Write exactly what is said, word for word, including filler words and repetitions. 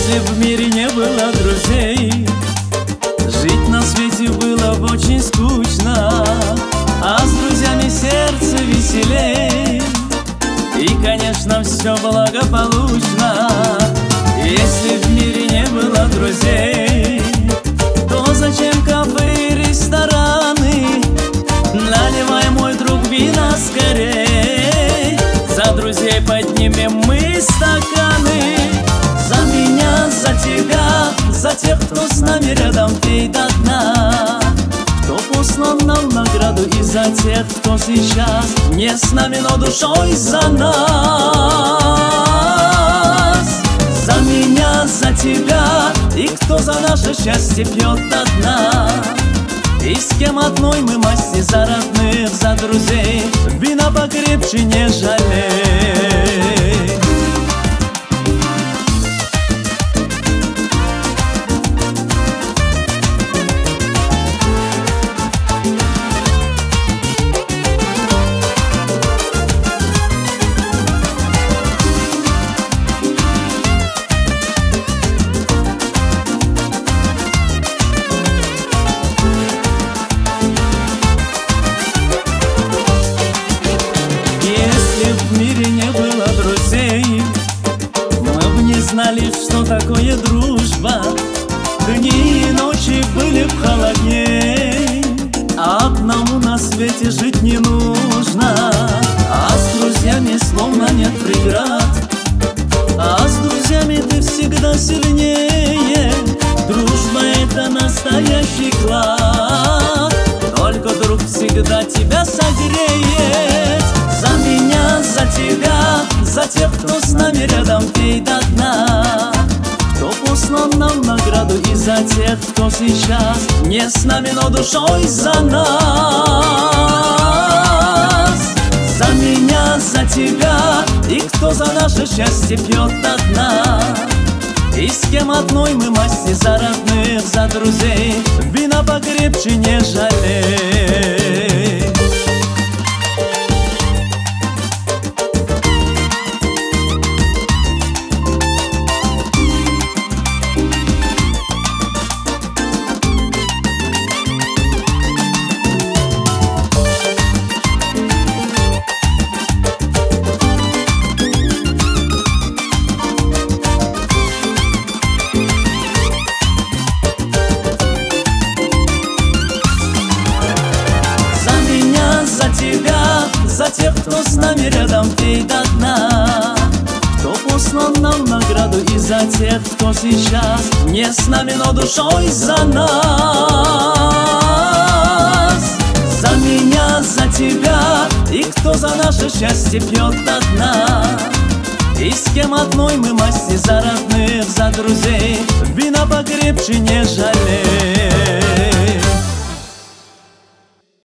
Если б в мире не было друзей, жить на свете было бы очень скучно, а с друзьями сердце веселей, и, конечно, все благополучно. Если в мире не было друзей, то зачем кафе и рестораны? Наливай, мой друг, вина скорей, за друзей поднимем мы стаканы. За меня, за тебя, за тех, кто с нами рядом, пей до дна. Кто послал нам награду, и за тех, кто сейчас не с нами, но душой за нас. За меня, за тебя, и кто за наше счастье пьет до дна. И с кем одной мы масти, за родных, за друзей, вина покрепче не жалей. В мире не было друзей, мы б не знали, что такое дружба. Дни и ночи были б холодней, а одному на свете жить не нужно. А с друзьями словно нет преград, а с друзьями ты всегда сильнее. Дружба — это настоящий клад, только друг всегда тебя согреет. За меня, за тебя, за тех, кто с нами рядом, пей до дна. Кто послал нам награду, и за тех, кто сейчас не с нами, но душой за нас. За меня, за тебя, и кто за наше счастье пьет до дна. И с кем одной мы масти, за родных, за друзей, вина покрепче не жалей. За тех, кто с нами рядом, пей до дна. Кто послал нам награду, и за тех, кто сейчас не с нами, но душой за нас. За меня, за тебя, и кто за наше счастье пьет до дна. И с кем одной мы масти, за родных, за друзей, вина покрепче не жалей.